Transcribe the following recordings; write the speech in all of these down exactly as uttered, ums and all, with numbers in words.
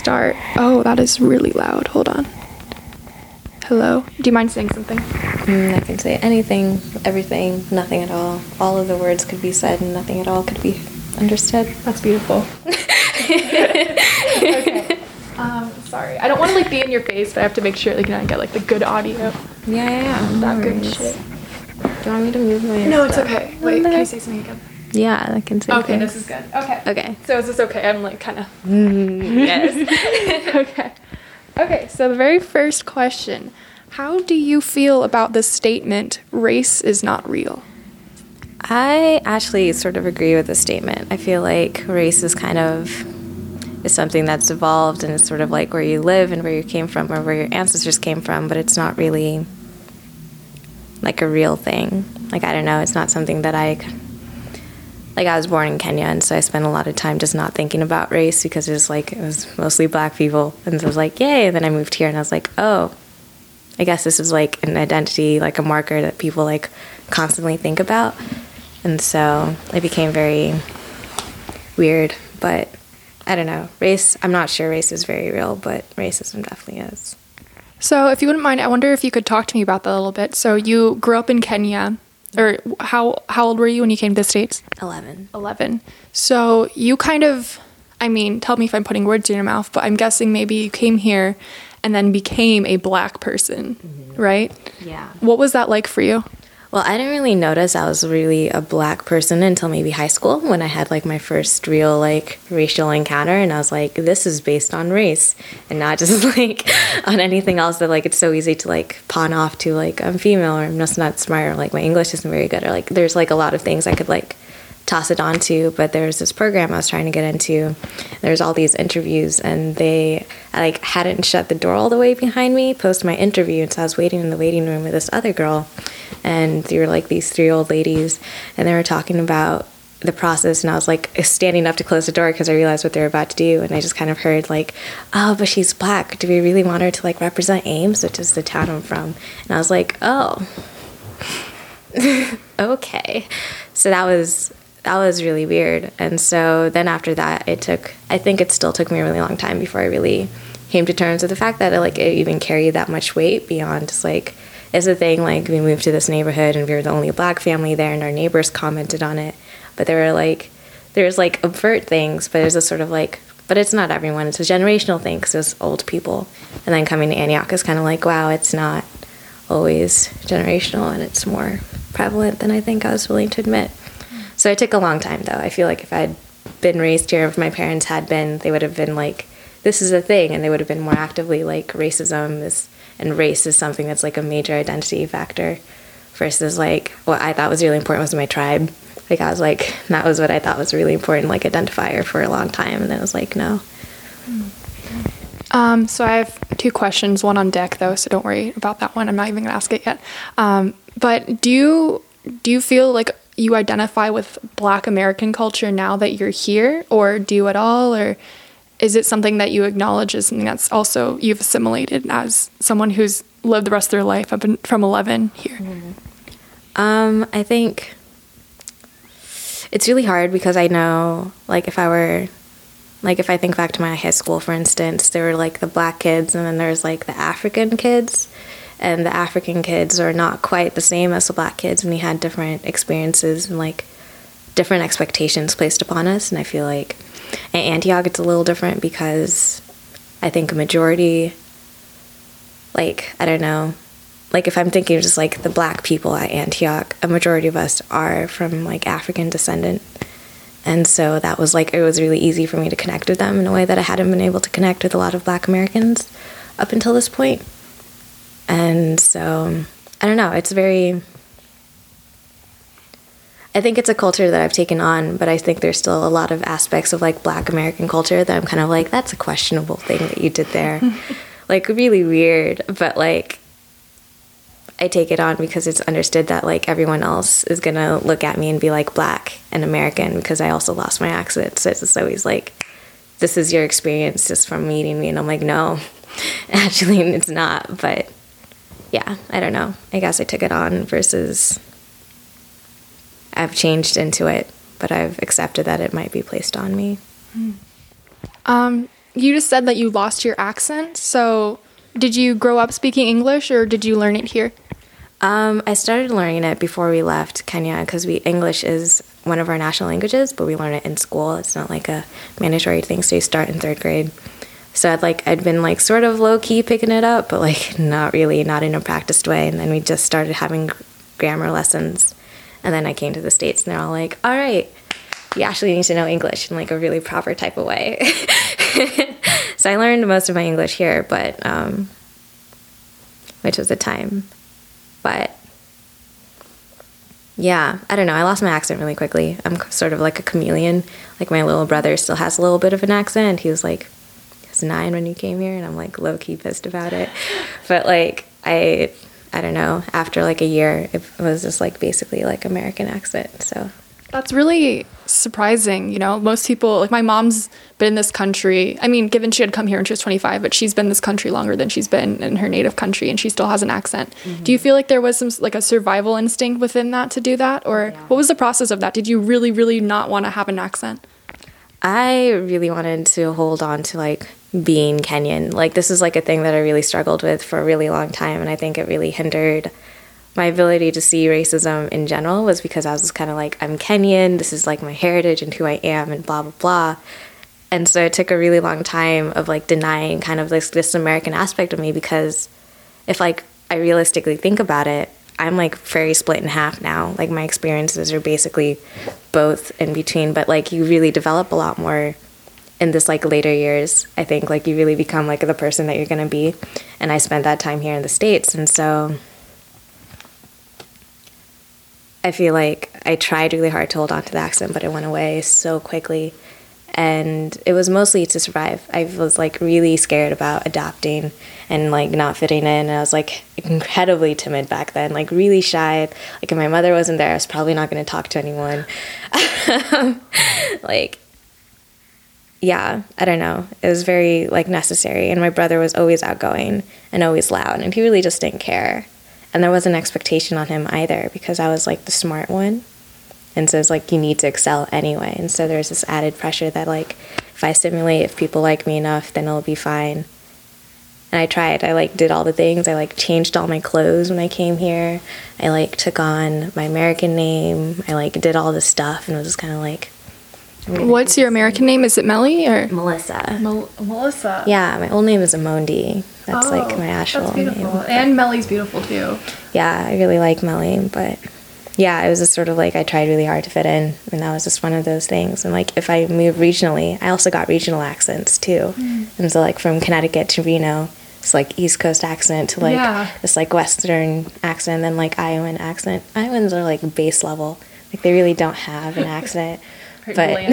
start. Oh, that is really loud. Hold on. Hello? Do you mind saying something? Mm, I can say anything, everything, nothing at all. All of the words could be said and nothing at all could be understood. That's beautiful. Okay. Um, sorry. I don't want to like be in your face, but I have to make sure like you know I get like the good audio. Yeah, yeah, yeah. That No good worries. shit. Do you want me to move my No, it's stuff? okay. Wait, can you say something again? Yeah, I can say Okay, things. this is good. Okay. Okay. So is this okay? I'm like kind of. Mm, yes. Okay. Okay, so the very first question. How do you feel about the statement, race is not real? I actually sort of agree with the statement. I feel like race is kind of is something that's evolved and it's sort of like where you live and where you came from or where your ancestors came from, but it's not really like a real thing. Like, I don't know, it's not something that I, like I was born in Kenya and so I spent a lot of time just not thinking about race because it was like, it was mostly black people. And so I was like, yay. And then I moved here and I was like, oh, I guess this is like an identity, like a marker that people like constantly think about. And so it became very weird, but I don't know. Race, I'm not sure race is very real, but racism definitely is. So if you wouldn't mind, I wonder if you could talk to me about that a little bit. So you grew up in Kenya, or how how old were you when you came to the States? eleven. eleven. So you kind of, I mean, tell me if I'm putting words in your mouth, but I'm guessing maybe you came here and then became a black person, mm-hmm. right? Yeah. What was that like for you? Well, I didn't really notice I was really a black person until maybe high school when I had like my first real like racial encounter and I was like, this is based on race and not just like on anything else that like it's so easy to like pawn off to like I'm female or I'm just not smart or like my English isn't very good or like there's like a lot of things I could like toss it onto, but there's this program I was trying to get into. There's all these interviews and they I like hadn't shut the door all the way behind me post my interview, and so I was waiting in the waiting room with this other girl and there were like these three old ladies and they were talking about the process and I was like standing up to close the door because I realized what they were about to do and I just kind of heard like, oh, but she's black. Do we really want her to like represent Ames, which is the town I'm from? And I was like, oh, okay. So that was that was really weird. And so then after that, it took, I think it still took me a really long time before I really came to terms with the fact that it, like, it even carried that much weight beyond just, like, it's a thing, like, we moved to this neighborhood and we were the only black family there and our neighbors commented on it. But there were, like, there's, like, overt things, but there's a sort of, like, but it's not everyone. It's a generational thing because it's old people. And then coming to Antioch is kind of like, wow, it's not always generational and it's more prevalent than I think I was willing to admit. So it took a long time, though. I feel like if I'd been raised here, if my parents had been, they would have been like, this is a thing, and they would have been more actively like racism is, and race is something that's like a major identity factor versus like what I thought was really important was my tribe. Like I was like, that was what I thought was a really important like identifier for a long time, and then I was like, no. Um, so I have two questions, one on deck though, so don't worry about that one. I'm not even gonna ask it yet. Um, but do you do you feel like you identify with Black American culture now that you're here, or do you at all, or is it something that you acknowledge as something that's also you've assimilated as someone who's lived the rest of their life up in, from eleven here? Mm-hmm. Um, I think it's really hard because I know, like, if I were, like, if I think back to my high school, for instance, there were, like, the Black kids and then there's, like, the African kids. And the African kids are not quite the same as the Black kids, and we had different experiences and, like, different expectations placed upon us. And I feel like at Antioch it's a little different because I think a majority, like, I don't know, like, if I'm thinking of just, like, the Black people at Antioch, a majority of us are from, like, African descendant. And so that was, like, it was really easy for me to connect with them in a way that I hadn't been able to connect with a lot of Black Americans up until this point. And so, I don't know, it's very, I think it's a culture that I've taken on, but I think there's still a lot of aspects of, like, Black American culture that I'm kind of like, that's a questionable thing that you did there. Like, really weird, but, like, I take it on because it's understood that, like, everyone else is going to look at me and be, like, Black and American because I also lost my accent. So it's just always, like, this is your experience just from meeting me. And I'm like, no, actually, it's not, but yeah, I don't know. I guess I took it on versus I've changed into it, but I've accepted that it might be placed on me. Um, you just said that you lost your accent. So did you grow up speaking English or did you learn it here? Um, I started learning it before we left Kenya because we English is one of our national languages, but we learn it in school. It's not like a mandatory thing, so you start in third grade. So I'd like I'd been like sort of low key picking it up, but like not really, not in a practiced way. And then we just started having grammar lessons, and then I came to the States, and they're all like, "All right, you actually need to know English in like a really proper type of way." So I learned most of my English here, but um, which was a time. But yeah, I don't know. I lost my accent really quickly. I'm sort of like a chameleon. Like my little brother still has a little bit of an accent. He was like, he was nine when he came here, and I'm like low key pissed about it. But like I, I don't know. After like a year, it was just like basically like American accent. So that's really surprising. You know, most people, like my mom's been in this country. I mean, given she had come here when she was twenty-five, but she's been in this country longer than she's been in her native country, and she still has an accent. Mm-hmm. Do you feel like there was some like a survival instinct within that to do that? Or yeah. What was the process of that? Did you really, really not want to have an accent? I really wanted to hold on to like being Kenyan. Like this is like a thing that I really struggled with for a really long time, and I think it really hindered my ability to see racism in general was because I was just kind of like, I'm Kenyan, this is like my heritage and who I am and blah, blah, blah. And so it took a really long time of like denying kind of this, this American aspect of me because if like I realistically think about it, I'm like very split in half now. Like my experiences are basically both in between, but like you really develop a lot more in this like later years. I think like you really become like the person that you're going to be. And I spent that time here in the States. And so I feel like I tried really hard to hold on to the accent, but it went away so quickly. And it was mostly to survive. I was like really scared about adapting and like not fitting in. And I was like incredibly timid back then, like really shy. Like if my mother wasn't there, I was probably not going to talk to anyone. Like, yeah, I don't know. It was very like necessary. And my brother was always outgoing and always loud, and he really just didn't care. And there was an expectation on him either because I was like the smart one. And so it's like you need to excel anyway. And so there's this added pressure that like if I simulate, if people like me enough, then it'll be fine. And I tried. I like did all the things. I like changed all my clothes when I came here. I like took on my American name. I like did all this stuff and it was just kind of like. What's your American name? Is it Melly or Melissa? Mel- Melissa. Yeah, my old name is Amondi. That's oh, like my actual that's beautiful. name. And Melly's beautiful too. Yeah, I really like Melly, but yeah, it was just sort of like I tried really hard to fit in, and that was just one of those things. And like if I move regionally, I also got regional accents too. Mm. And so like from Connecticut to Reno, it's like East Coast accent to like yeah. this like Western accent, and then like Iowan accent. Iowans are like base level. Like they really don't have an accent. But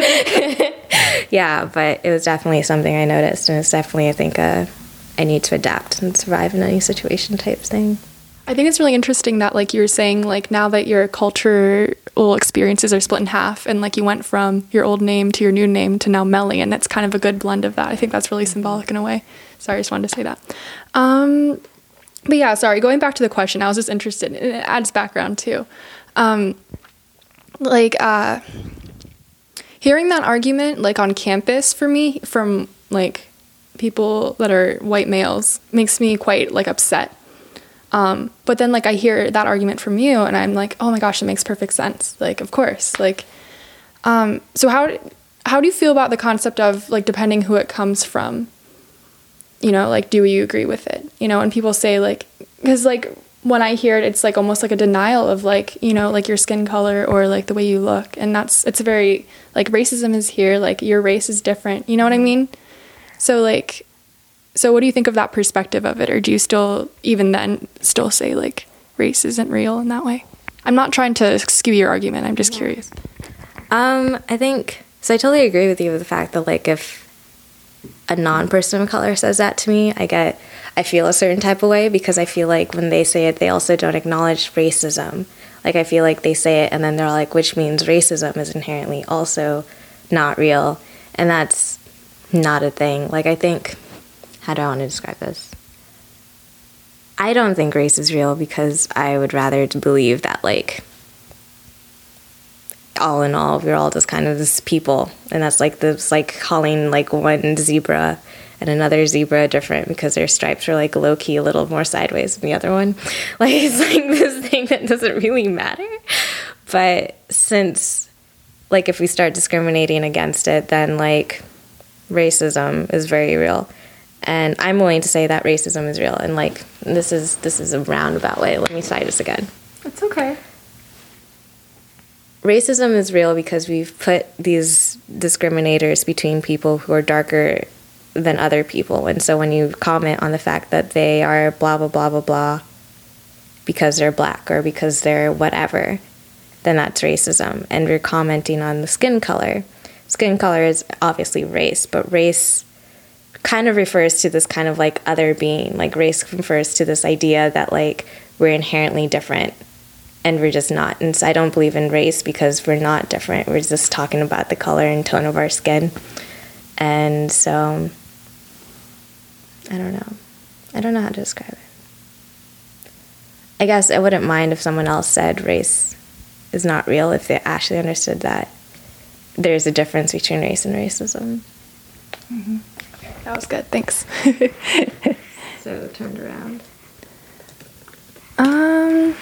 yeah, but it was definitely something I noticed, and it's definitely I think a I need to adapt and survive in any situation type thing. I think it's really interesting that like you were saying like now that your cultural experiences are split in half and like you went from your old name to your new name to now Melly, and it's kind of a good blend of that. I think that's really symbolic in a way. Sorry, I just wanted to say that. Um, but yeah, sorry, going back to the question, I was just interested, and it adds background too. Um, like uh, hearing that argument like on campus for me from like people that are white males makes me quite like upset. Um, but then like I hear that argument from you and I'm like, oh my gosh, it makes perfect sense. Like, of course, like, um, so how, how do you feel about the concept of like, depending who it comes from, you know, like, do you agree with it? You know, and people say like, cause like when I hear it, it's like almost like a denial of like, you know, like your skin color or like the way you look. And that's, it's a very like racism is here, like your race is different. You know what I mean? So like, So what do you think of that perspective of it? Or do you still, even then, still say, like, race isn't real in that way? I'm not trying to skew your argument. I'm just curious. Um, I think, so I totally agree with you with the fact that, like, if a non-person of color says that to me, I get, I feel a certain type of way because I feel like when they say it, they also don't acknowledge racism. Like, I feel like they say it and then they're like, which means racism is inherently also not real. And that's not a thing. Like, I think... How do I want to describe this? I don't think race is real because I would rather to believe that, like, all in all, we're all just kind of this people. And that's like this, like calling like one zebra and another zebra different because their stripes are like low key a little more sideways than the other one. Like it's like this thing that doesn't really matter. But since like if we start discriminating against it, then like racism is very real. And I'm willing to say that racism is real. And like this is this is a roundabout way. Let me try this again. It's okay. Racism is real because we've put these discriminators between people who are darker than other people. And so when you comment on the fact that they are blah, blah, blah, blah, blah, because they're black or because they're whatever, then that's racism. And we're commenting on the skin color. Skin color is obviously race, but race kind of refers to this kind of like other being. Like race refers to this idea that like we're inherently different and we're just not. And so I don't believe in race because we're not different. We're just talking about the color and tone of our skin. And so I don't know. I don't know how to describe it. I guess I wouldn't mind if someone else said race is not real if they actually understood that there's a difference between race and racism. Mm-hmm. That was good. Thanks. So turned around. Um.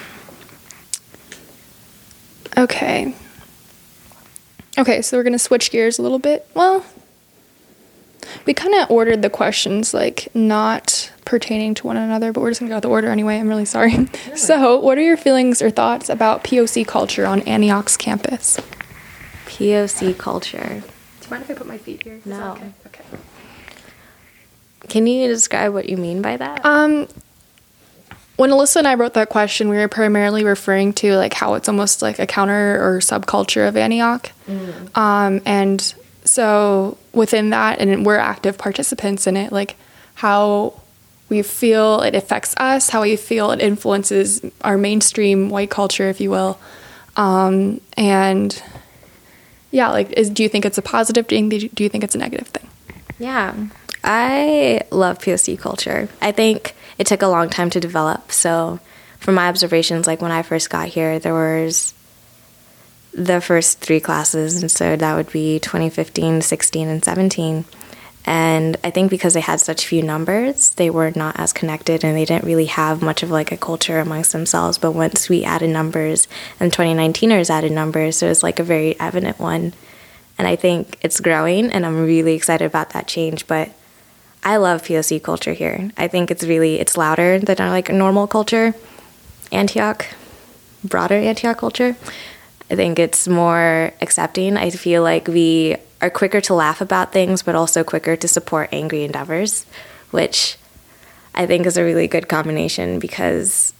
Okay. Okay, so we're going to switch gears a little bit. Well, we kind of ordered the questions like not pertaining to one another, but we're just going to go with the order anyway. I'm really sorry. Really? So, what are your feelings or thoughts about P O C culture on Antioch's campus? P O C culture. Do you mind if I put my feet here? No. Okay. Okay. Can you describe what you mean by that? Um, when Alyssa and I wrote that question, we were primarily referring to like how it's almost like a counter or subculture of Antioch. Mm. Um, and so within that, and we're active participants in it, like how we feel it affects us, how we feel it influences our mainstream white culture, if you will. Um, and yeah, like, is, do you think it's a positive thing? Do you think it's a negative thing? Yeah. I love P O C culture. I think it took a long time to develop. So from my observations, like when I first got here, there was the first three classes. And so that would be twenty fifteen, sixteen, and seventeen. And I think because they had such few numbers, they were not as connected and they didn't really have much of like a culture amongst themselves. But once we added numbers and twenty nineteeners added numbers, so it was like a very evident one. And I think it's growing and I'm really excited about that change. But I love P O C culture here. I think it's really, it's louder than like a normal culture. Antioch, broader Antioch culture. I think it's more accepting. I feel like we are quicker to laugh about things, but also quicker to support angry endeavors, which I think is a really good combination because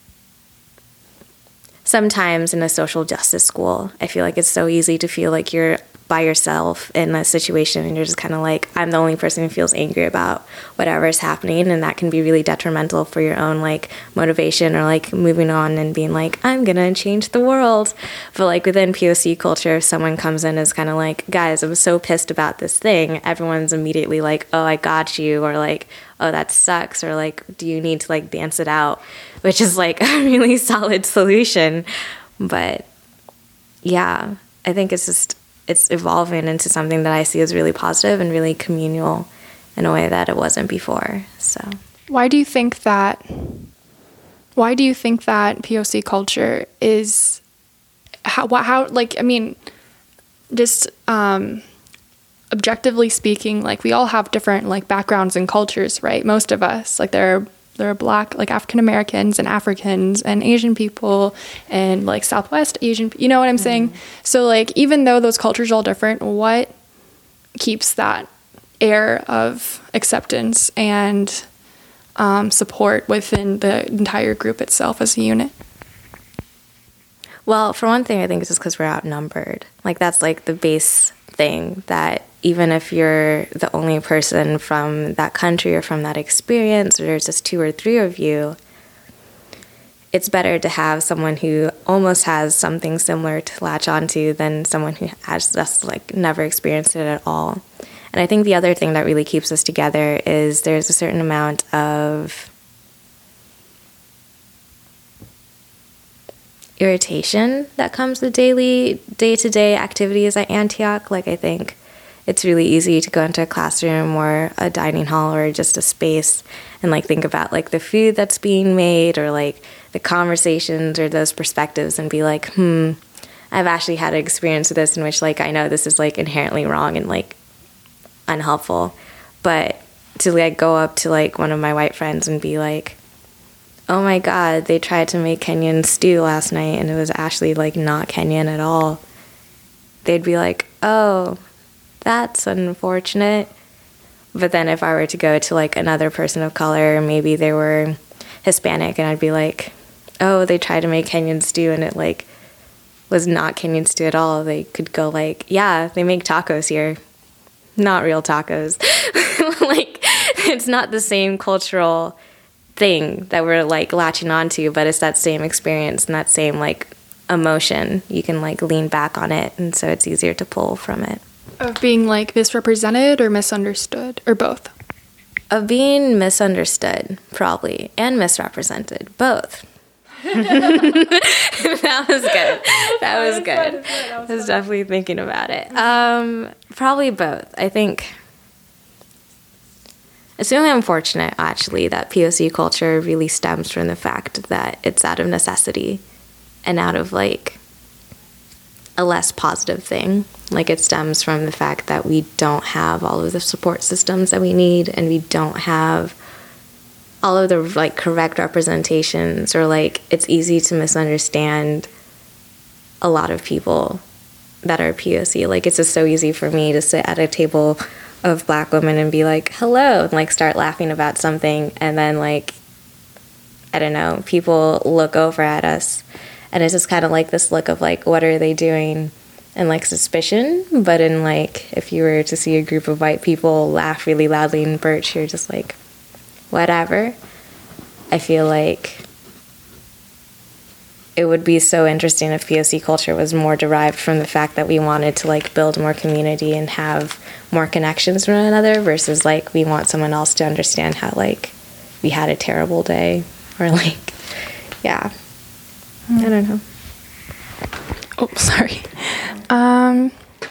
sometimes in a social justice school, I feel like it's so easy to feel like you're by yourself in a situation and you're just kind of like, I'm the only person who feels angry about whatever is happening, and that can be really detrimental for your own like motivation or like moving on and being like, I'm gonna change the world. But like within P O C culture, if someone comes in as kind of like, guys, I'm so pissed about this thing, everyone's immediately like, oh, I got you, or like, oh, that sucks, or like, do you need to like dance it out, which is like a really solid solution. But yeah, I think it's just, it's evolving into something that I see as really positive and really communal in a way that it wasn't before. So why do you think that why do you think that P O C culture is how how like I mean just um objectively speaking, like we all have different like backgrounds and cultures, right? Most of us, like there are there are black, like African Americans and Africans and Asian people and like Southwest Asian, you know what I'm mm-hmm. saying? So like, even though those cultures are all different, what keeps that air of acceptance and um, support within the entire group itself as a unit? Well, for one thing, I think it's just because we're outnumbered. Like that's like the base thing, that even if you're the only person from that country or from that experience, or there's just two or three of you, it's better to have someone who almost has something similar to latch onto than someone who has just like never experienced it at all. And I think the other thing that really keeps us together is there's a certain amount of irritation that comes with daily, day-to-day activities at Antioch. Like, I think it's really easy to go into a classroom or a dining hall or just a space and, like, think about, like, the food that's being made or, like, the conversations or those perspectives and be like, hmm, I've actually had an experience with this in which, like, I know this is, like, inherently wrong and, like, unhelpful. But to, like, go up to, like, one of my white friends and be like, oh my God, they tried to make Kenyan stew last night and it was actually, like, not Kenyan at all. They'd be like, oh, that's unfortunate. But then if I were to go to, like, another person of color, maybe they were Hispanic, and I'd be like, oh, they tried to make Kenyan stew and it, like, was not Kenyan stew at all. They could go like, yeah, they make tacos here. Not real tacos. Like, it's not the same cultural thing that we're, like, latching onto, but it's that same experience and that same, like, emotion. You can, like, lean back on it, and so it's easier to pull from it. Of being, like, misrepresented or misunderstood, or both? Of being misunderstood, probably, and misrepresented, both. That was good. That was good. I was definitely thinking about it. Um, probably both. I think it's really unfortunate, actually, that P O C culture really stems from the fact that it's out of necessity and out of, like, a less positive thing. Like, it stems from the fact that we don't have all of the support systems that we need, and we don't have all of the, like, correct representations, or, like, it's easy to misunderstand a lot of people that are P O C. Like, it's just so easy for me to sit at a table of Black women and be like, hello, and, like, start laughing about something, and then, like, I don't know, people look over at us, and it's just kind of like this look of, like, what are they doing? And, like, suspicion. But in, like, if you were to see a group of white people laugh really loudly in Birch, you're just like, whatever. I feel like it would be so interesting if P O C culture was more derived from the fact that we wanted to, like, build more community and have more connections with one another versus, like, we want someone else to understand how, like, we had a terrible day, or, like, yeah. I don't know. Oh, sorry. Um,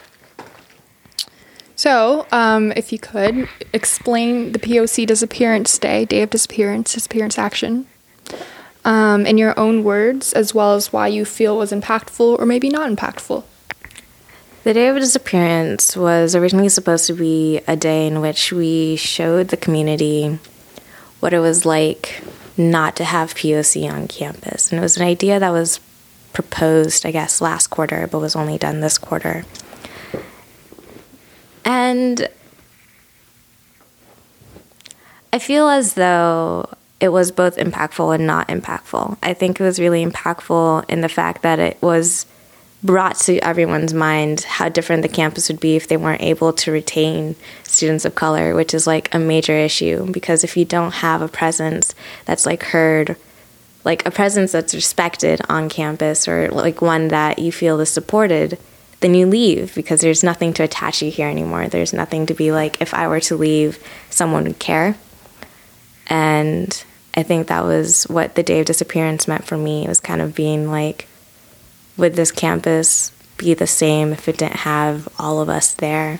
so, um, if you could, explain the P O C Disappearance Day, Day of Disappearance, Disappearance Action, um, in your own words, as well as why you feel was impactful or maybe not impactful. The Day of Disappearance was originally supposed to be a day in which we showed the community what it was like not to have P O C on campus. And it was an idea that was proposed, I guess, last quarter, but was only done this quarter. And I feel as though it was both impactful and not impactful. I think it was really impactful in the fact that it was brought to everyone's mind how different the campus would be if they weren't able to retain students of color, which is, like, a major issue, because if you don't have a presence that's, like, heard, like, a presence that's respected on campus, or, like, one that you feel is supported, then you leave, because there's nothing to attach you here anymore. There's nothing to be like, if I were to leave, someone would care. And I think that was what the Day of Disappearance meant for me. It was kind of being like, would this campus be the same if it didn't have all of us there?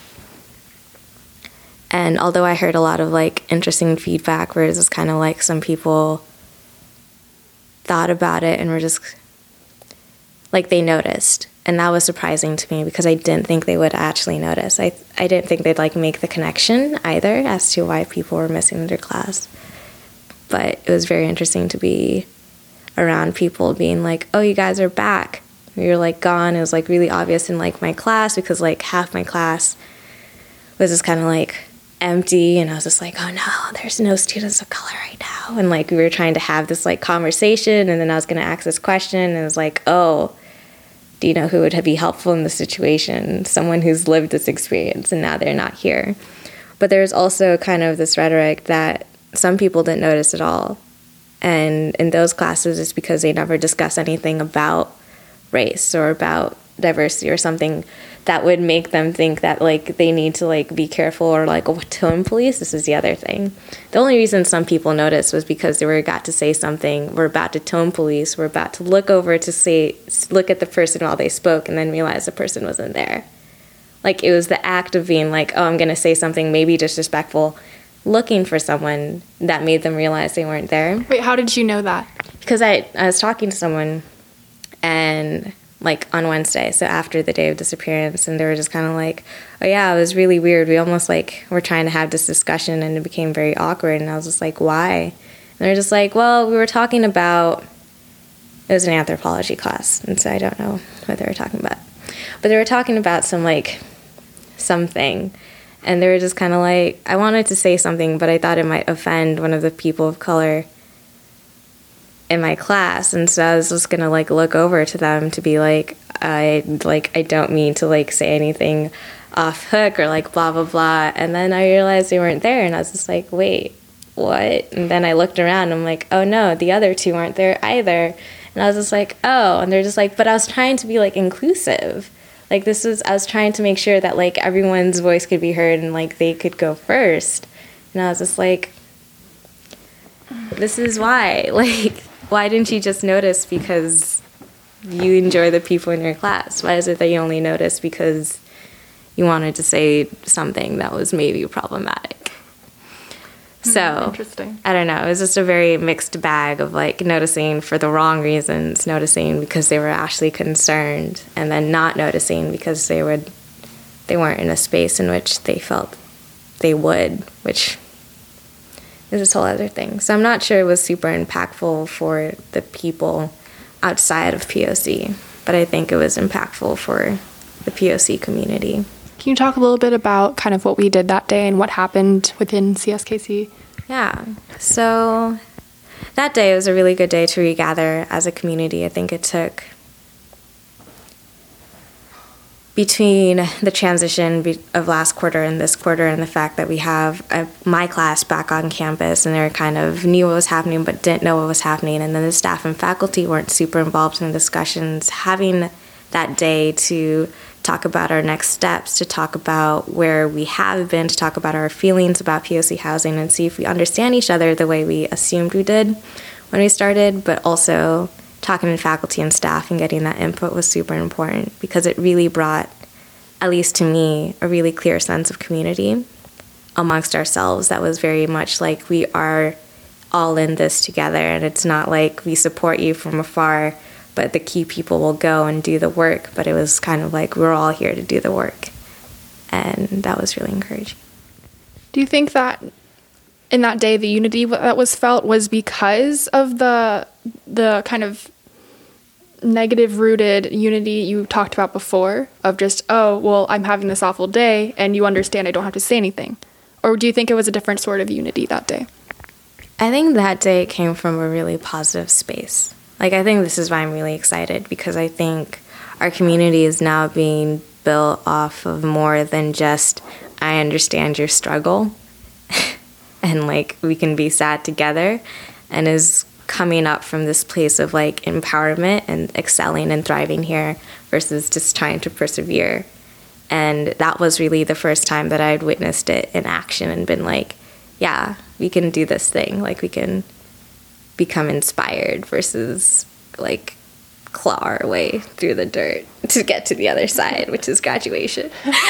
And although I heard a lot of, like, interesting feedback where it was kind of like some people thought about it and were just, like, they noticed. And that was surprising to me because I didn't think they would actually notice. I I didn't think they'd, like, make the connection either as to why people were missing their class. But it was very interesting to be around people being like, oh, you guys are back. We were, like, gone. It was, like, really obvious in, like, my class because, like, half my class was just kind of, like, empty. And I was just like, oh, no, there's no students of color right now. And, like, we were trying to have this, like, conversation. And then I was going to ask this question. And it was like, oh, do you know who would be helpful in this situation? Someone who's lived this experience and now they're not here. But there's also kind of this rhetoric that some people didn't notice at all. And in those classes, it's because they never discuss anything about race or about diversity or something that would make them think that like they need to like be careful or like oh, tone police. This is the other thing. The only reason some people noticed was because they were got to say something, we're about to tone police, we're about to look over to say look at the person while they spoke and then realize the person wasn't there. Like it was the act of being like, oh, I'm gonna say something maybe disrespectful, looking for someone that made them realize they weren't there. Wait, how did you know that? Because I, I was talking to someone and like on Wednesday, so after the day of disappearance, and they were just kind of like, oh yeah, it was really weird. We almost like were trying to have this discussion and it became very awkward. And I was just like, why? And they're just like, well, we were talking about, it was an anthropology class, and so I don't know what they were talking about. But they were talking about some like, something. And they were just kind of like, I wanted to say something, but I thought it might offend one of the people of color in my class. And so I was just going to like look over to them to be like, I like, I don't mean to like say anything off hook or like blah, blah, blah. And then I realized they weren't there. And I was just like, wait, what? And then I looked around and I'm like, oh no, the other two aren't there either. And I was just like, oh, and they're just like, but I was trying to be like inclusive. Like this was, I was trying to make sure that like everyone's voice could be heard and like they could go first. And I was just like, this is why. Like, why didn't you just notice because you enjoy the people in your class? Why is it that you only notice because you wanted to say something that was maybe problematic? So, Interesting. I don't know. It was just a very mixed bag of like noticing for the wrong reasons, noticing because they were actually concerned, and then not noticing because they would, they weren't in a space in which they felt they would, which is this whole other thing. So I'm not sure it was super impactful for the people outside of P O C, but I think it was impactful for the P O C community. Can you talk a little bit about kind of what we did that day and what happened within C S K C? Yeah. So that day was a really good day to regather as a community. I think it took between the transition of last quarter and this quarter and the fact that we have a, my class back on campus and they kind of knew what was happening but didn't know what was happening, and then the staff and faculty weren't super involved in the discussions, having that day to talk about our next steps, to talk about where we have been, to talk about our feelings about P O C housing and see if we understand each other the way we assumed we did when we started, but also talking to faculty and staff and getting that input was super important because it really brought, at least to me, a really clear sense of community amongst ourselves that was very much like we are all in this together, and it's not like we support you from afar but the key people will go and do the work. But it was kind of like we're all here to do the work. And that was really encouraging. Do you think that in that day, the unity that was felt was because of the the kind of negative-rooted unity you talked about before of just, oh, well, I'm having this awful day, and you understand I don't have to say anything? Or do you think it was a different sort of unity that day? I think that day came from a really positive space. Like, I think this is why I'm really excited, because I think our community is now being built off of more than just, I understand your struggle, and, like, we can be sad together, and is coming up from this place of, like, empowerment and excelling and thriving here versus just trying to persevere. And that was really the first time that I'd witnessed it in action and been like, yeah, we can do this thing. Like, we can become inspired versus like claw our way through the dirt to get to the other side, which is graduation.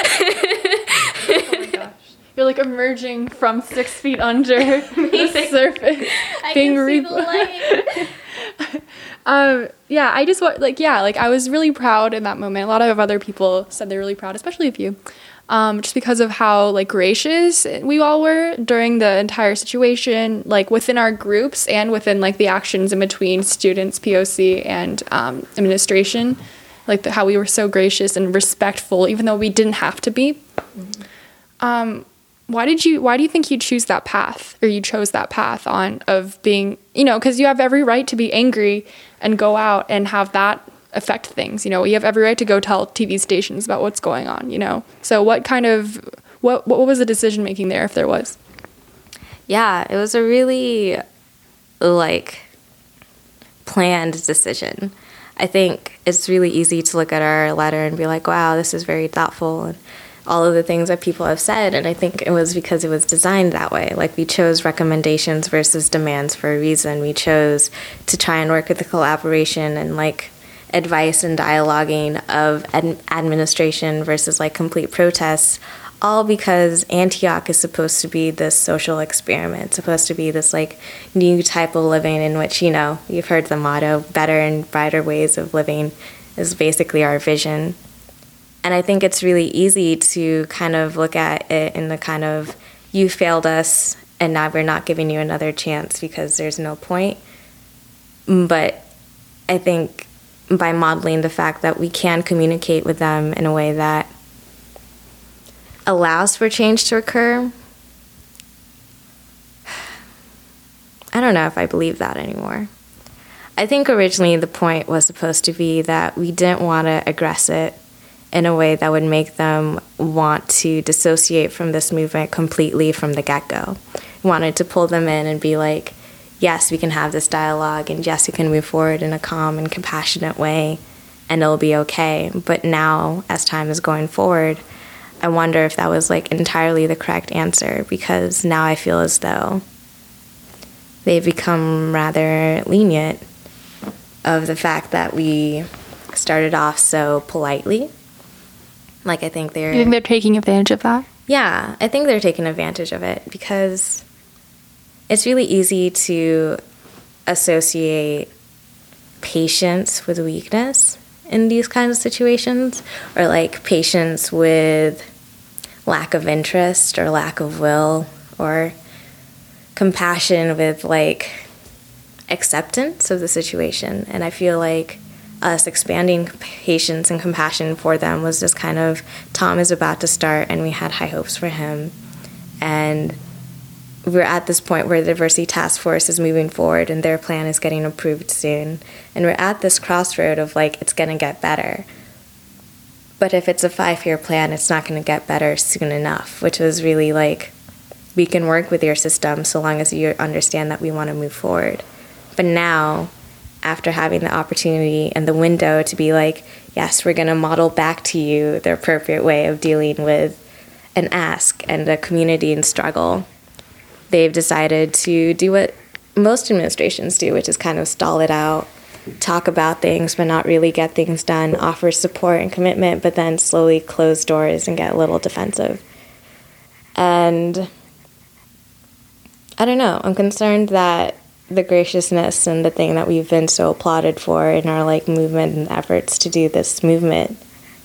Oh my gosh. You're like emerging from six feet under the surface. I being can see re- the light. um, yeah, I just want, like, yeah, like I was really proud in that moment. A lot of other people said they're really proud, especially of you. Um, just because of how, like, gracious we all were during the entire situation, like, within our groups and within, like, the actions in between students, P O C, and um, administration. Like, the, how we were so gracious and respectful, even though we didn't have to be. Mm-hmm. Um, why did you, why do you think you choose that path, or you chose that path on, of being, you know, because you have every right to be angry and go out and have that affect things, you know, you have every right to go tell T V stations about what's going on, you know. So what kind of, what what was the decision making there, if there was? Yeah, it was a really, like, planned decision. I think it's really easy to look at our letter and be like, wow, this is very thoughtful, and all of the things that people have said. And I think it was because it was designed that way. Like, we chose recommendations versus demands for a reason. We chose to try and work with the collaboration and like advice and dialoguing of ad- administration versus like complete protests, all because Antioch is supposed to be this social experiment, supposed to be this like new type of living in which, you know, you've heard the motto, better and brighter ways of living is basically our vision. And I think it's really easy to kind of look at it in the kind of, you failed us and now we're not giving you another chance because there's no point. But I think by modeling the fact that we can communicate with them in a way that allows for change to occur, I don't know if I believe that anymore. I think originally the point was supposed to be that we didn't want to aggress it in a way that would make them want to dissociate from this movement completely from the get-go. We wanted to pull them in and be like, yes, we can have this dialogue, and yes, we can move forward in a calm and compassionate way, and it'll be okay. But now, as time is going forward, I wonder if that was like entirely the correct answer, because now I feel as though they've become rather lenient of the fact that we started off so politely. Like, I think they're... You think they're taking advantage of that? Yeah, I think they're taking advantage of it, because it's really easy to associate patience with weakness in these kinds of situations, or like patience with lack of interest or lack of will, or compassion with like acceptance of the situation. And I feel like us expanding patience and compassion for them was just kind of, Tom is about to start and we had high hopes for him. And we're at this point where the Diversity Task Force is moving forward and their plan is getting approved soon. And we're at this crossroad of like, it's going to get better. But if it's a five-year plan, it's not going to get better soon enough, which was really like, we can work with your system so long as you understand that we want to move forward. But now, after having the opportunity and the window to be like, yes, we're going to model back to you the appropriate way of dealing with an ask and a community in struggle, they've decided to do what most administrations do, which is kind of stall it out, talk about things but not really get things done, offer support and commitment, but then slowly close doors and get a little defensive. And I don't know, I'm concerned that the graciousness and the thing that we've been so applauded for in our like movement and efforts to do this movement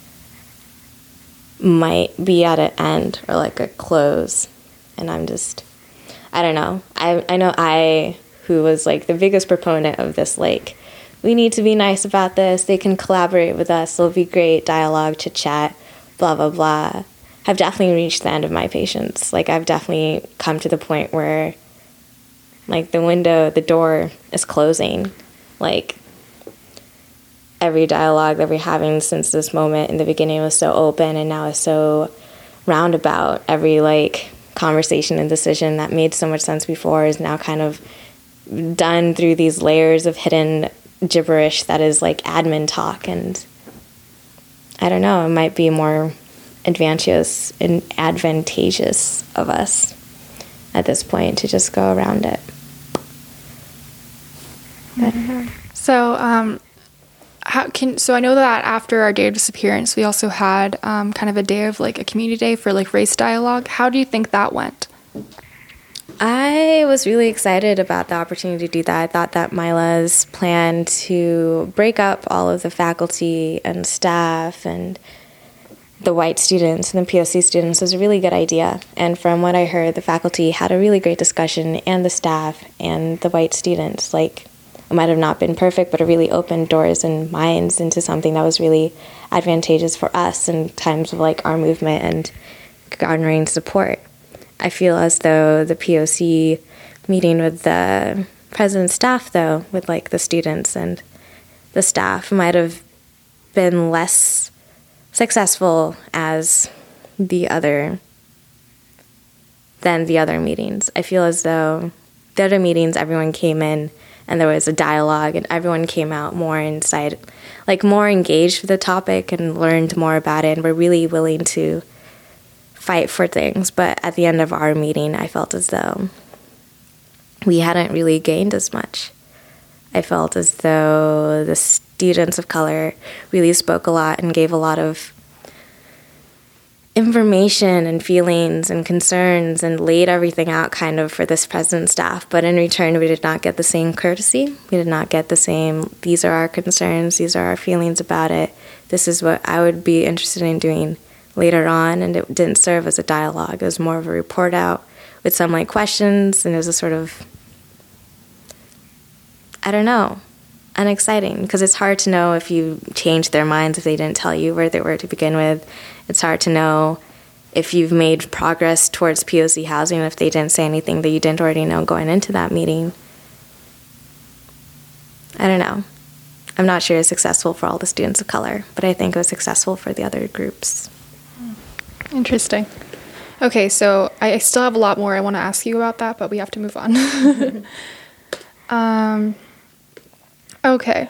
might be at an end or like a close. And I'm just, I don't know. I I know I, who was like the biggest proponent of this, like, we need to be nice about this, they can collaborate with us, it'll be great, dialogue, chit chat, blah, blah, blah, have definitely reached the end of my patience. Like, I've definitely come to the point where like the window, the door is closing. Like, every dialogue that we're having since this moment in the beginning was so open and now is so roundabout. Every like conversation and decision that made so much sense before is now kind of done through these layers of hidden gibberish that is like admin talk. And I don't know, it might be more advantageous and advantageous of us at this point to just go around it. But, So, um, how can so I know that after our day of disappearance, we also had um, kind of a day of like a community day for like race dialogue. How do you think that went? I was really excited about the opportunity to do that. I thought that Mila's plan to break up all of the faculty and staff and the white students and the P O C students was a really good idea. And from what I heard, the faculty had a really great discussion, and the staff and the white students, like, it might have not been perfect, but it really opened doors and minds into something that was really advantageous for us in times of like our movement and garnering support. I feel as though the P O C meeting with the president's staff, though, with like the students and the staff, might have been less successful as the other than the other meetings. I feel as though the other meetings, everyone came in and there was a dialogue, and everyone came out more inside, like more engaged with the topic and learned more about it, and were really willing to fight for things. But at the end of our meeting, I felt as though we hadn't really gained as much. I felt as though the students of color really spoke a lot and gave a lot of information and feelings and concerns and laid everything out kind of for this president staff. But in return, we did not get the same courtesy. We did not get the same, these are our concerns, these are our feelings about it. This is what I would be interested in doing later on. And it didn't serve as a dialogue. It was more of a report out with some like questions, and it was a sort of, I don't know, unexciting, because it's hard to know if you changed their minds if they didn't tell you where they were to begin with. It's hard to know if you've made progress towards P O C housing if they didn't say anything that you didn't already know going into that meeting. I don't know. I'm not sure it's successful for all the students of color, but I think it was successful for the other groups. Interesting. Okay, so I still have a lot more I want to ask you about that, but we have to move on. um, okay.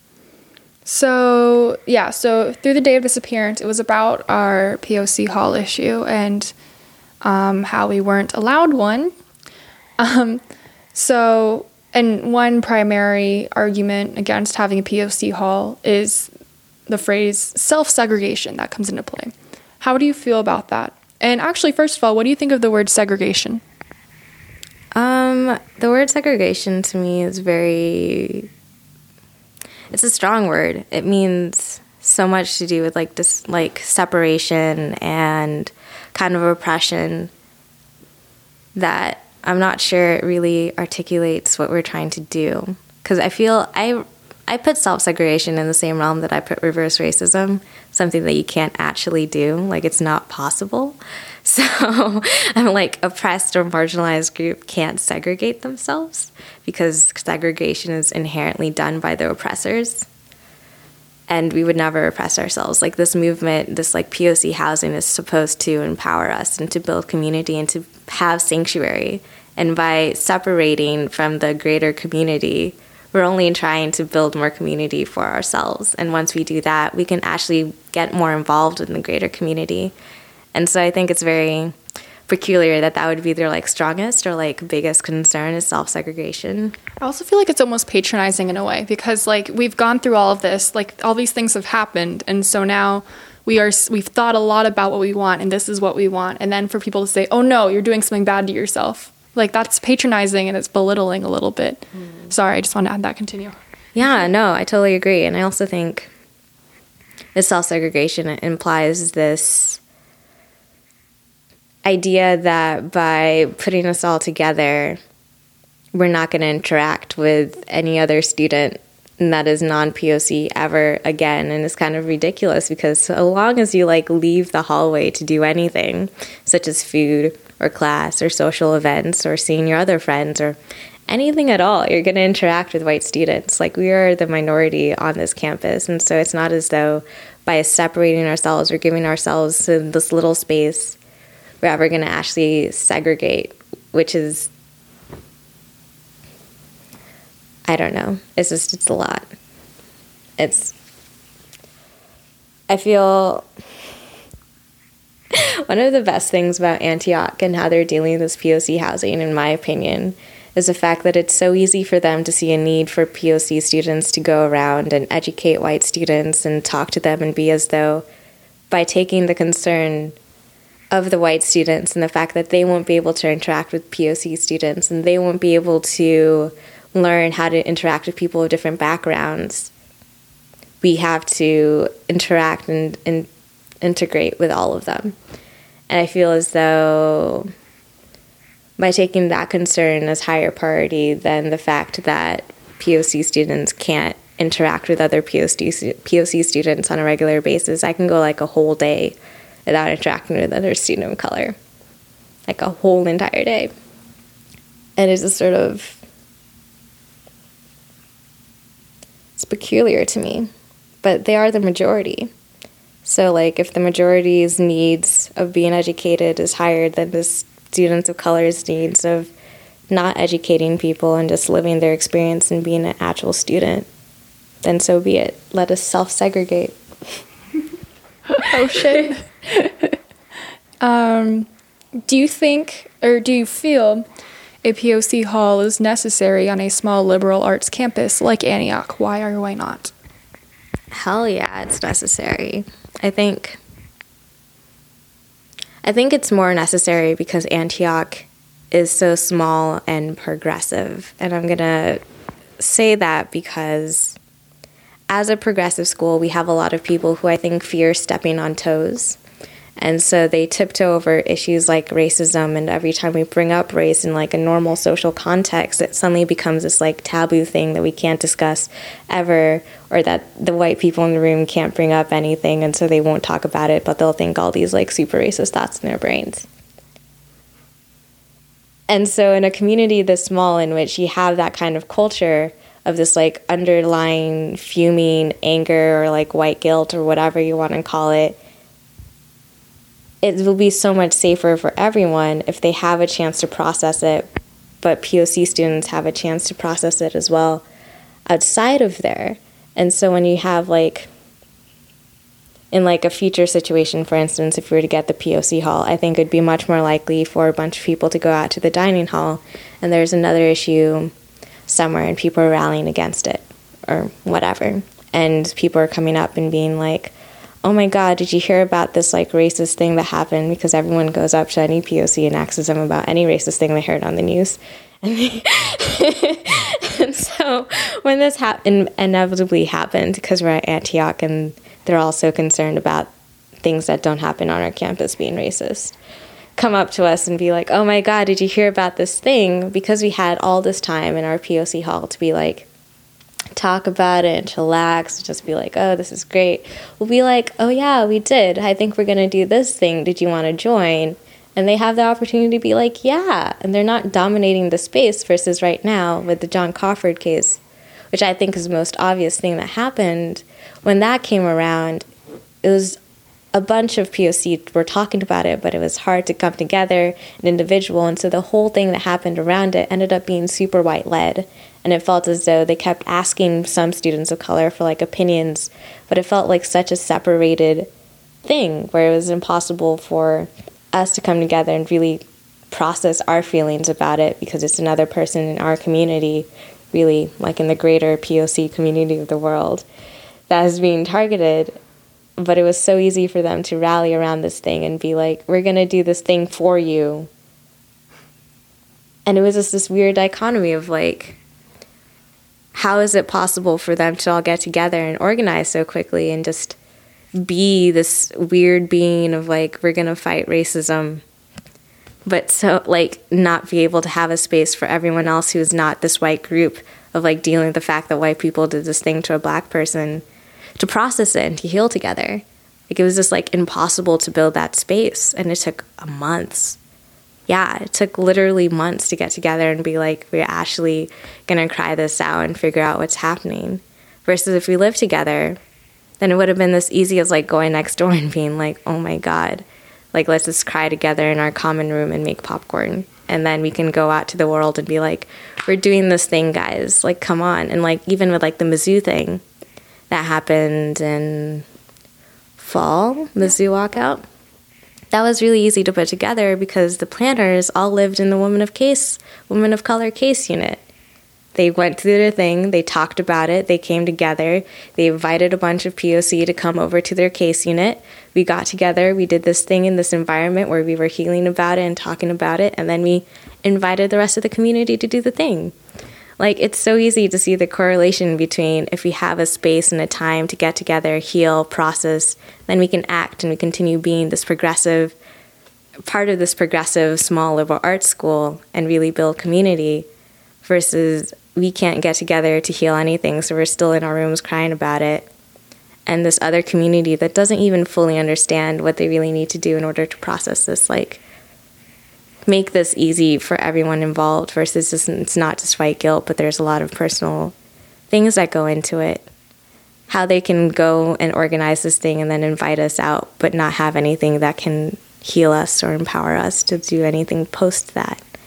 So, yeah, so through the day of disappearance, it was about our P O C hall issue and um, how we weren't allowed one. Um, so, and one primary argument against having a P O C hall is the phrase self-segregation that comes into play. How do you feel about that? And actually, first of all, what do you think of the word segregation? Um, the word segregation to me is very... It's a strong word. It means so much to do with like this, like separation and kind of oppression that I'm not sure it really articulates what we're trying to do. Because I feel I I put self-segregation in the same realm that I put reverse racism, something that you can't actually do, like it's not possible. So I'm like, oppressed or marginalized group can't segregate themselves because segregation is inherently done by the oppressors. And we would never oppress ourselves. Like this movement, this like P O C housing is supposed to empower us and to build community and to have sanctuary. And by separating from the greater community, we're only trying to build more community for ourselves. And once we do that, we can actually get more involved in the greater community. And so I think it's very peculiar that that would be their like strongest or like biggest concern is self-segregation. I also feel like it's almost patronizing in a way because like we've gone through all of this, like all these things have happened. And so now we are, we've thought a lot about what we want and this is what we want. And then for people to say, oh no, you're doing something bad to yourself. Like that's patronizing and it's belittling a little bit. Mm. Sorry, I just want to add that. Continue. Yeah, no, I totally agree. And I also think this self-segregation implies this idea that by putting us all together, we're not going to interact with any other student that is non-P O C ever again. And it's kind of ridiculous because so long as you like leave the hallway to do anything, such as food or class or social events or seeing your other friends or anything at all, you're going to interact with white students. Like we are the minority on this campus. And so it's not as though by separating ourselves or giving ourselves this little space, we're ever going to actually segregate, which is, I don't know. It's just, it's a lot. It's, I feel one of the best things about Antioch and how they're dealing with this P O C housing, in my opinion, is the fact that it's so easy for them to see a need for P O C students to go around and educate white students and talk to them and be as though by taking the concern of the white students and the fact that they won't be able to interact with P O C students and they won't be able to learn how to interact with people of different backgrounds, we have to interact and, and integrate with all of them. And I feel as though by taking that concern as higher priority than the fact that P O C students can't interact with other P O C, P O C students on a regular basis, I can go like a whole day without interacting with another student of color, like a whole entire day. And it's just sort of, it's peculiar to me, but they are the majority. So like if the majority's needs of being educated is higher than the students of color's needs of not educating people and just living their experience and being an actual student, then so be it. Let us self-segregate. Oh, shit. um, do you think, or do you feel a P O C hall is necessary on a small liberal arts campus like Antioch? Why or why not? Hell yeah, it's necessary. I think I think it's more necessary because Antioch is so small and progressive. And I'm going to say that because as a progressive school, we have a lot of people who I think fear stepping on toes. And so they tiptoe over issues like racism, and every time we bring up race in like a normal social context, it suddenly becomes this like taboo thing that we can't discuss ever, or that the white people in the room can't bring up anything, and so they won't talk about it, but they'll think all these like super racist thoughts in their brains. And so in a community this small in which you have that kind of culture of this like underlying fuming anger or like white guilt or whatever you want to call it, it will be so much safer for everyone if they have a chance to process it, but P O C students have a chance to process it as well outside of there. And so when you have like, in like a future situation, for instance, if we were to get the P O C hall, I think it'd be much more likely for a bunch of people to go out to the dining hall and there's another issue somewhere and people are rallying against it or whatever. And people are coming up and being like, oh my God, did you hear about this like racist thing that happened? Because everyone goes up to any P O C and asks them about any racist thing they heard on the news. And, and so when this ha- in- inevitably happened, because we're at Antioch and they're also concerned about things that don't happen on our campus being racist, come up to us and be like, oh my God, did you hear about this thing? Because we had all this time in our P O C hall to be like, talk about it and chillax, just be like, oh, this is great. We'll be like, oh yeah, we did. I think we're going to do this thing. Did you want to join? And they have the opportunity to be like, yeah. And they're not dominating the space versus right now with the John Crawford case, which I think is the most obvious thing that happened. When that came around, it was a bunch of P O C were talking about it, but it was hard to come together, an individual. And so the whole thing that happened around it ended up being super white-led. And it felt as though they kept asking some students of color for like opinions, but it felt like such a separated thing where it was impossible for us to come together and really process our feelings about it because it's another person in our community, really like in the greater P O C community of the world, that is being targeted. But it was so easy for them to rally around this thing and be like, we're going to do this thing for you. And it was just this weird dichotomy of like, how is it possible for them to all get together and organize so quickly and just be this weird being of like, we're going to fight racism, but so like not be able to have a space for everyone else who is not this white group of like dealing with the fact that white people did this thing to a black person, to process it and to heal together. Like it was just like impossible to build that space. And it took a months. Yeah, it took literally months to get together and be like, we're actually going to cry this out and figure out what's happening. Versus if we lived together, then it would have been this easy as like going next door and being like, oh my God, like let's just cry together in our common room and make popcorn. And then we can go out to the world and be like, we're doing this thing, guys. Like, come on. And like even with like the Mizzou thing that happened in fall, Mizzou walkout. That was really easy to put together because the planners all lived in the Women of Case, Women of Color case unit. They went through their thing, they talked about it, they came together, they invited a bunch of P O C to come over to their case unit. We got together, we did this thing in this environment where we were healing about it and talking about it, and then we invited the rest of the community to do the thing. Like, it's so easy to see the correlation between if we have a space and a time to get together, heal, process, then we can act and we continue being this progressive, part of this progressive small liberal arts school and really build community versus we can't get together to heal anything, so we're still in our rooms crying about it. And this other community that doesn't even fully understand what they really need to do in order to process this, like, make this easy for everyone involved versus just, it's not just white guilt, but there's a lot of personal things that go into it. How they can go and organize this thing and then invite us out, but not have anything that can heal us or empower us to do anything post that.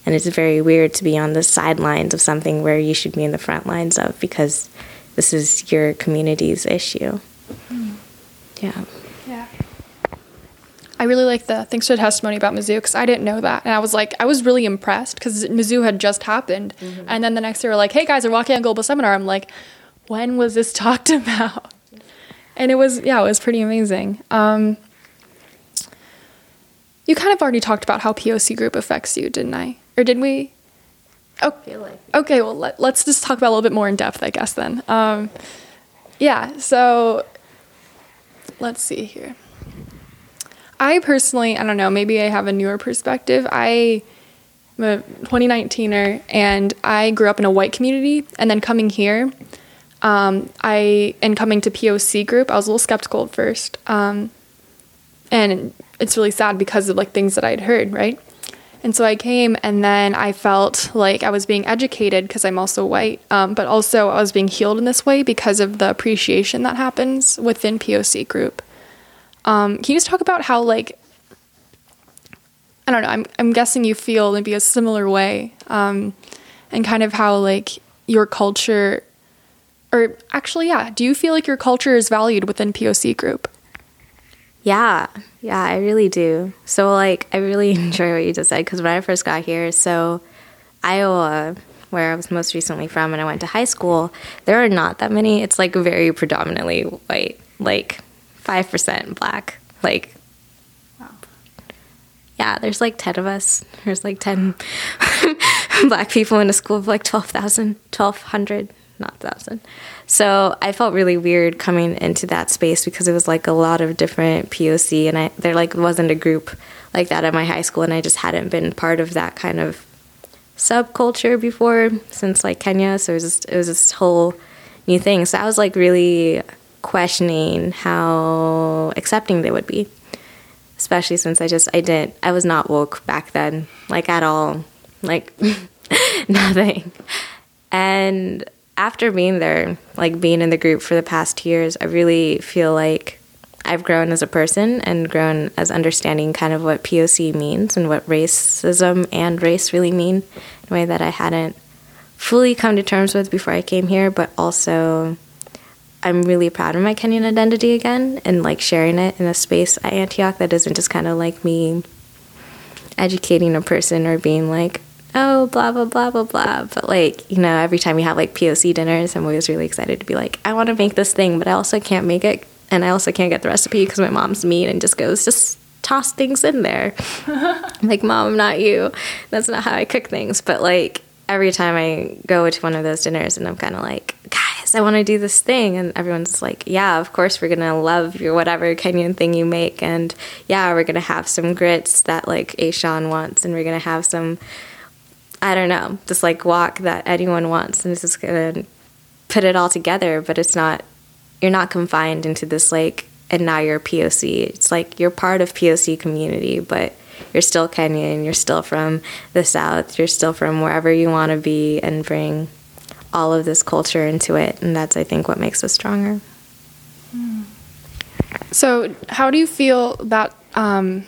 And it's very weird to be on the sidelines of something where you should be in the front lines of, because this is your community's issue. Mm. Yeah. Yeah. I really like the thanks for the testimony about Mizzou, because I didn't know that. And I was like, I was really impressed because Mizzou had just happened. Mm-hmm. And then the next day, we're like, hey guys, we're walking on Global Seminar. I'm like, when was this talked about? And it was, yeah, it was pretty amazing. Um, you kind of already talked about how P O C group affects you, didn't I? Or did we? Oh, like okay, well, let, let's just talk about a little bit more in depth, I guess, then. Um, yeah, so let's see here. I personally, I don't know, maybe I have a newer perspective. I am a twenty nineteener, and I grew up in a white community, and then coming here, um, I, and coming to P O C group, I was a little skeptical at first, um, and it's really sad because of, like, things that I'd heard, right? And so I came, and then I felt like I was being educated because I'm also white, um, but also I was being healed in this way because of the appreciation that happens within P O C group. Um, can you just talk about how, like, I don't know, I'm I'm guessing you feel maybe a similar way, um, and kind of how, like, your culture, or actually, yeah, do you feel like your culture is valued within P O C group? Yeah, yeah, I really do. So, like, I really enjoy what you just said, because when I first got here, so Iowa, where I was most recently from, and I went to high school, there are not that many. It's, like, very predominantly white, like five percent black. Like, wow. Yeah, there's like ten of us. There's like ten black people in a school of like twelve thousand, twelve hundred, not one thousand. So I felt really weird coming into that space because it was like a lot of different P O C, and I there like wasn't a group like that at my high school, and I just hadn't been part of that kind of subculture before since like Kenya. So it was just, it was this whole new thing. So I was like really questioning how accepting they would be, especially since I just I didn't I was not woke back then, like at all, like nothing. And after being there, like being in the group for the past years, I really feel like I've grown as a person and grown as understanding kind of what P O C means and what racism and race really mean in a way that I hadn't fully come to terms with before I came here. But also, I'm really proud of my Kenyan identity again, and like sharing it in a space at Antioch that isn't just kind of like me educating a person or being like, oh, blah, blah, blah, blah, blah. But, like, you know, every time we have, like, P O C dinners, I'm always really excited to be like, I want to make this thing, but I also can't make it. And I also can't get the recipe because my mom's mean and just goes, just toss things in there. I'm like, Mom, I'm not you. That's not how I cook things. But, like, every time I go to one of those dinners and I'm kind of like, guys, I want to do this thing. And everyone's like, yeah, of course we're going to love your whatever Kenyan thing you make. And, yeah, we're going to have some grits that, like, Aishan wants. And we're going to have some... I don't know, just like wok that anyone wants, and it's just gonna put it all together. But it's not, you're not confined into this like, and now you're P O C. It's like you're part of P O C community, but you're still Kenyan, you're still from the South, you're still from wherever you want to be, and bring all of this culture into it. And that's, I think, what makes us stronger. So how do you feel that, um,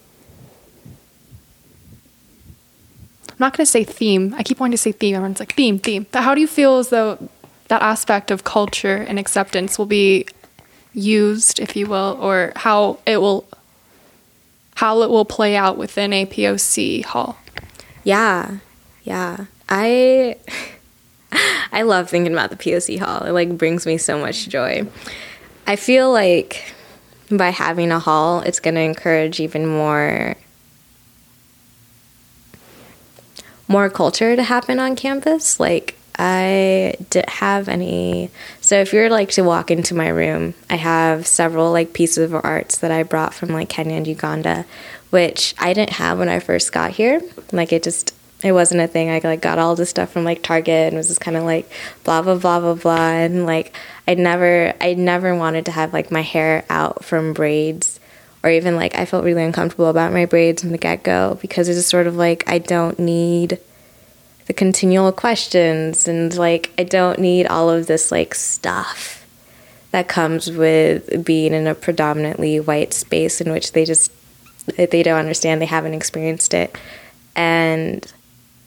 I'm not going to say theme. I keep wanting to say theme. Everyone's like, theme, theme. But how do you feel as though that aspect of culture and acceptance will be used, if you will, or how it will how it will play out within a P O C hall? Yeah, yeah. I I love thinking about the P O C hall. It like brings me so much joy. I feel like by having a hall, it's going to encourage even more more culture to happen on campus. Like, I didn't have any, so if you're like to walk into my room, I have several like pieces of arts that I brought from like Kenya and Uganda, which I didn't have when I first got here. Like, it just, it wasn't a thing. I like got all this stuff from like Target and was just kind of like blah, blah, blah, blah, blah. And like, I never, I never wanted to have like my hair out from braids, or even like I felt really uncomfortable about my braids from the get-go, because it's just sort of like I don't need the continual questions, and like I don't need all of this like stuff that comes with being in a predominantly white space in which they just they don't understand, they haven't experienced it. And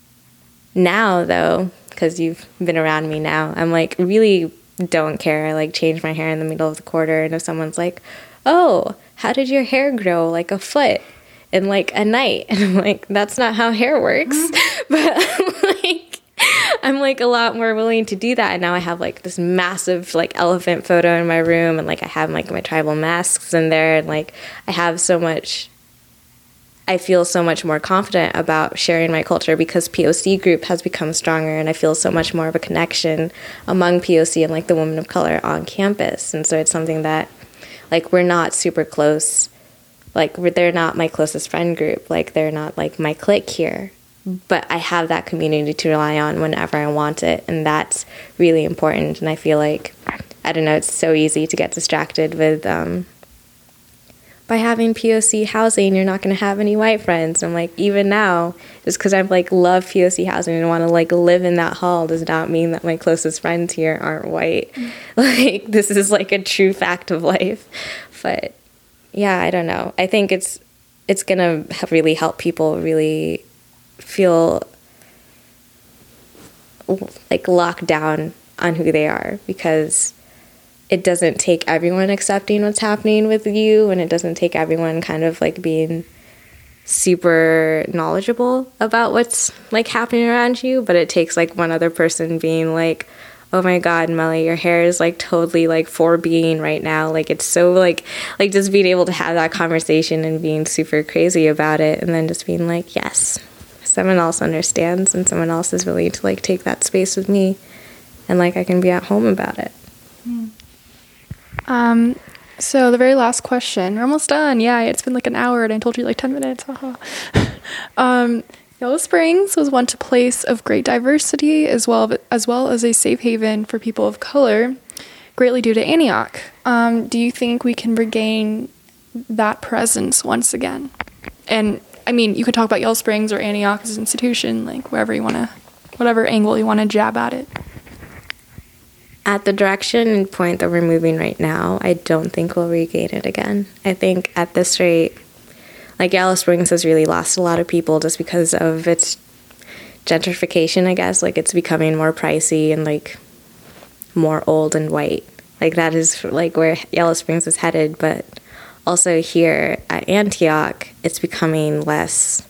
Now, though, because you've been around me now, I'm like, really don't care. I like change my hair in the middle of the quarter. And if someone's like, oh, how did your hair grow like a foot in like a night? And I'm like, that's not how hair works. But like, I'm like a lot more willing to do that. And now I have like this massive like elephant photo in my room, and like I have like my tribal masks in there, and like I have so much, I feel so much more confident about sharing my culture because P O C group has become stronger, and I feel so much more of a connection among P O C and like the women of color on campus. And so it's something that like we're not super close, like they're not my closest friend group, like they're not like my clique here, but I have that community to rely on whenever I want it, and that's really important. And I feel like, I don't know, it's so easy to get distracted with um by having P O C housing, you're not going to have any white friends. And like, even now, just because I like love P O C housing and want to like live in that hall does not mean that my closest friends here aren't white. Mm. Like, this is like a true fact of life. But yeah, I don't know. I think it's it's going to really help people really feel like locked down on who they are, because it doesn't take everyone accepting what's happening with you, and it doesn't take everyone kind of like being super knowledgeable about what's like happening around you, but it takes like one other person being like, oh my god, Melly, your hair is like totally like for being right now. Like, it's so like like just being able to have that conversation and being super crazy about it, and then just being like, yes, someone else understands and someone else is willing to like take that space with me, and like I can be at home about it. Mm. Um, so the very last question, we're almost done. Yeah, it's been like an hour and I told you like ten minutes. um, Yellow Springs was once a place of great diversity as well, as well as a safe haven for people of color, greatly due to Antioch. Um, do you think we can regain that presence once again? And I mean, you could talk about Yellow Springs or Antioch as an institution, like wherever you want to, whatever angle you want to jab at it. At the direction and point that we're moving right now, I don't think we'll regain it again. I think at this rate, like Yellow Springs has really lost a lot of people just because of its gentrification, I guess. Like, it's becoming more pricey and like more old and white. Like, that is like where Yellow Springs is headed. But also here at Antioch, it's becoming less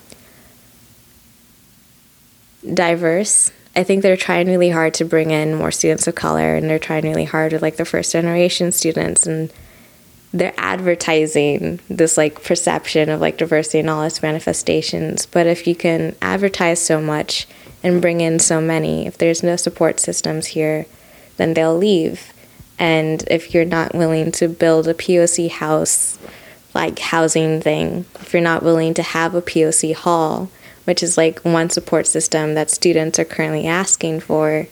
diverse. I think they're trying really hard to bring in more students of color, and they're trying really hard with like the first generation students, and they're advertising this like perception of like diversity and all its manifestations. But if you can advertise so much and bring in so many, if there's no support systems here, then they'll leave. And if you're not willing to build a P O C house, like housing thing, if you're not willing to have a P O C hall, which is like one support system that students are currently asking for,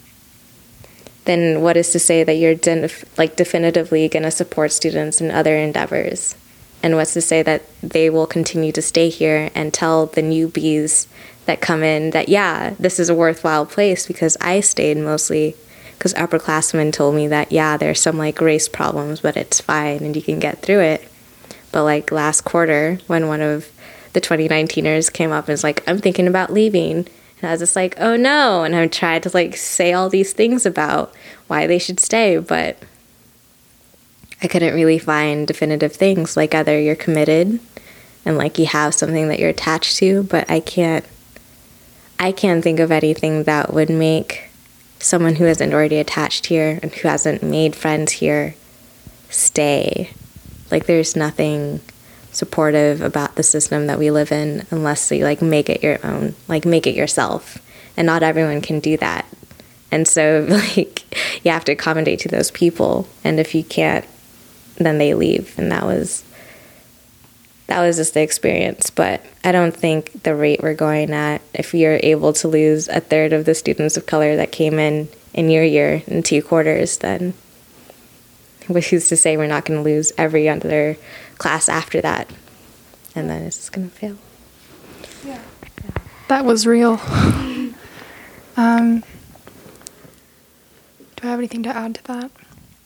then what is to say that you're de- like definitively going to support students in other endeavors? And what's to say that they will continue to stay here and tell the newbies that come in that, yeah, this is a worthwhile place? Because I stayed mostly because upperclassmen told me that, yeah, there's some like race problems, but it's fine and you can get through it. But like last quarter, when one of the twenty nineteeners came up and was like, I'm thinking about leaving. And I was just like, oh no. And I tried to like say all these things about why they should stay, but I couldn't really find definitive things. Like, either you're committed and like you have something that you're attached to, but I can't, I can't think of anything that would make someone who isn't already attached here and who hasn't made friends here stay. Like, there's nothing supportive about the system that we live in unless you like make it your own, like make it yourself, and not everyone can do that. And so like you have to accommodate to those people, and if you can't, then they leave. And that was that was just the experience. But I don't think the rate we're going at, if you're able to lose a third of the students of color that came in in your year in two quarters, then who's to say we're not going to lose every other class after that, and then it's just going to fail. Yeah. That was real. um, do I have anything to add to that?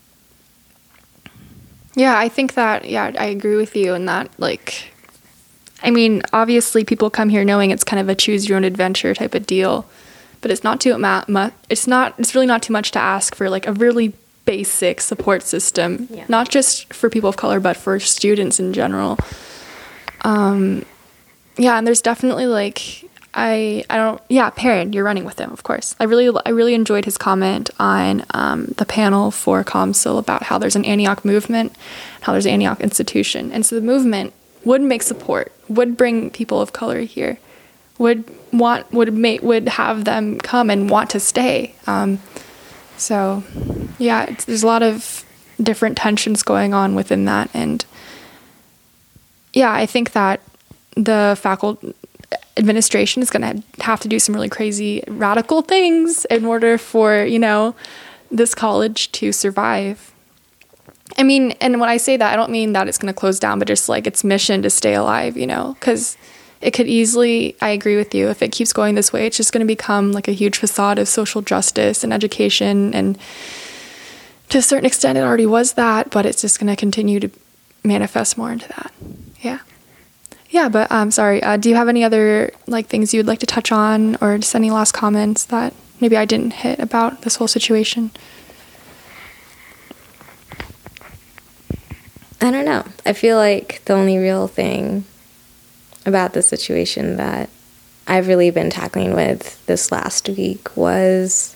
Yeah, I think that, yeah, I agree with you in that, like, I mean, obviously people come here knowing it's kind of a choose your own adventure type of deal, but it's not too much. It's not, it's really not too much to ask for like a really basic support system, yeah. Not just for people of color, but for students in general. Um, yeah. And there's definitely like, I, I don't, yeah, Perrin, you're running with him, of course. I really, I really enjoyed his comment on um, the panel for ComSil about how there's an Antioch movement, how there's an Antioch institution. And so the movement would make support, would bring people of color here, would want, would make, would have them come and want to stay. Um, so yeah, it's, there's a lot of different tensions going on within that. And yeah, I think that the faculty administration is going to have to do some really crazy radical things in order for, you know, this college to survive. I mean, and when I say that, I don't mean that it's going to close down, but just like its mission to stay alive, you know, because it could easily, I agree with you, if it keeps going this way, it's just going to become like a huge facade of social justice and education. And to a certain extent, it already was that, but it's just going to continue to manifest more into that. Yeah. Yeah, but I'm um, sorry. Uh, do you have any other like things you'd like to touch on, or just any last comments that maybe I didn't hit about this whole situation? I don't know. I feel like the only real thing about the situation that I've really been tackling with this last week was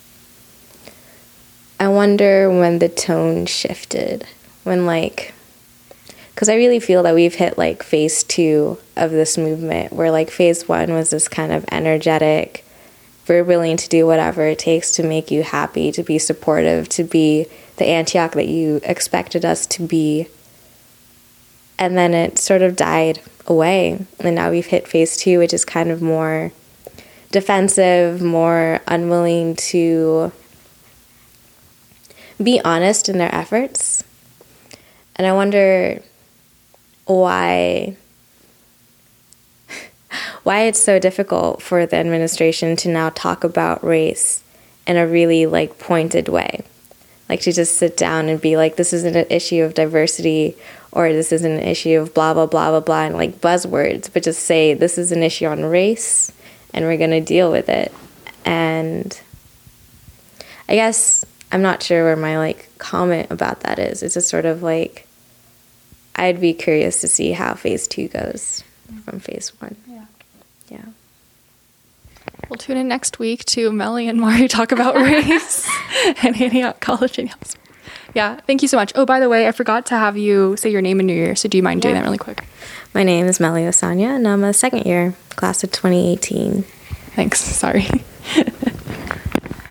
I wonder when the tone shifted, when like, because I really feel that we've hit like phase two of this movement, where like phase one was this kind of energetic, we're willing to do whatever it takes to make you happy, to be supportive, to be the Antioch that you expected us to be. And then it sort of died away. And now we've hit phase two, which is kind of more defensive, more unwilling to be honest in their efforts. And I wonder why why it's so difficult for the administration to now talk about race in a really like pointed way. Like to just sit down and be like, this isn't an issue of diversity, or this isn't an issue of blah, blah, blah, blah, blah, and like buzzwords, but just say this is an issue on race and we're going to deal with it. And I guess I'm not sure where my like comment about that is. It's just sort of like, I'd be curious to see how phase two goes from phase one. Yeah. Yeah. We'll tune in next week to Melly and Mari talk about race and Antioch College and Yale. Yeah, thank you so much. Oh, by the way, I forgot to have you say your name and New Year, so do you mind yeah. doing that really quick? My name is Melly Osanya, and I'm a second year, class of twenty eighteen. Thanks. Sorry.